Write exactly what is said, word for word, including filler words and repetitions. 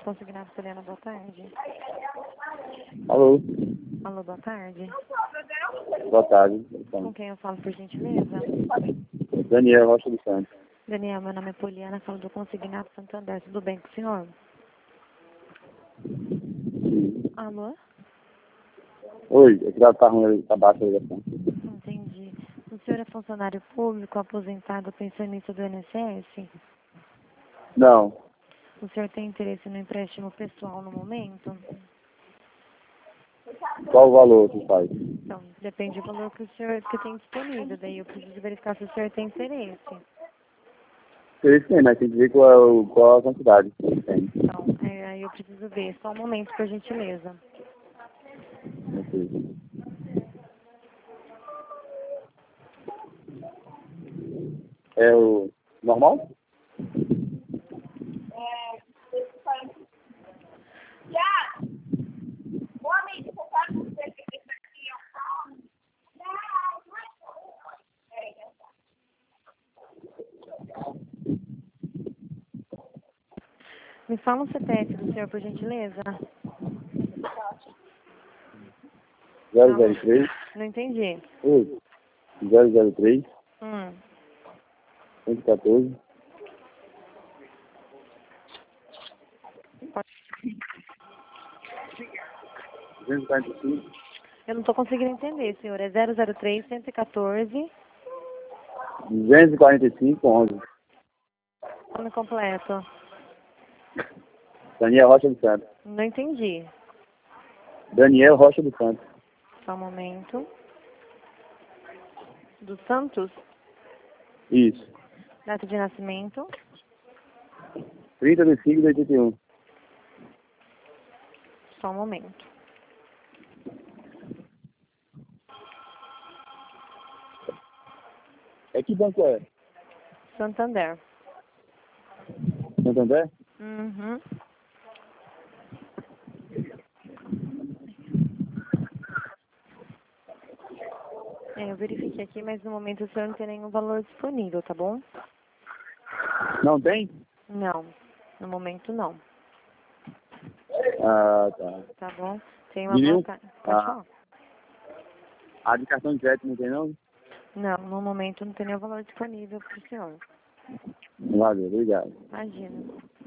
Consignado Poliana, boa tarde. Alô? Alô, boa tarde. Boa tarde. Com quem eu falo, por gentileza? Daniel Rocha dos Santos. Daniel, meu nome é Poliana, falo do Consignado Santander. Tudo bem com o senhor? Alô? Oi, esse dado tá ruim, tá baixo a ligação. Entendi. O senhor é funcionário público, aposentado, pensionista do I N S S? Não. O senhor tem interesse no empréstimo pessoal no momento? Qual o valor que faz? Então, depende do valor que o senhor que tem disponível. Daí eu preciso verificar se o senhor tem interesse. Interesse tem, mas tem que ver qual, é o- qual a quantidade que tem. Então, é, aí eu preciso ver. Só um momento, por gentileza. Ok. É o normal? Me fala o C P F do senhor, por gentileza. zero zero três. Não entendi. Oi. zero zero três. Hum. cento e quatorze. duzentos e quarenta e cinco. Eu não estou conseguindo entender, senhor. É zero zero três, cento e quatorze. duzentos e quarenta e cinco, onze. Nome completo. Daniel Rocha dos Santos. Não entendi. Daniel Rocha dos Santos. Só um momento. Do Santos. Isso. Data de nascimento. trinta de cinco de oitenta e um. Só um momento. É que banco é? Santander. Santander? Uhum. É, eu verifiquei aqui, mas no momento o senhor não tem nenhum valor disponível, tá bom? Não tem? Não. No momento não. Ah, tá. Tá bom? Tem uma Nenhum? boa tarde. Pode Ah, falar? a de cartão de crédito não tem não? Não, no momento não tem nenhum valor disponível pro senhor. Valeu, obrigado. Imagina.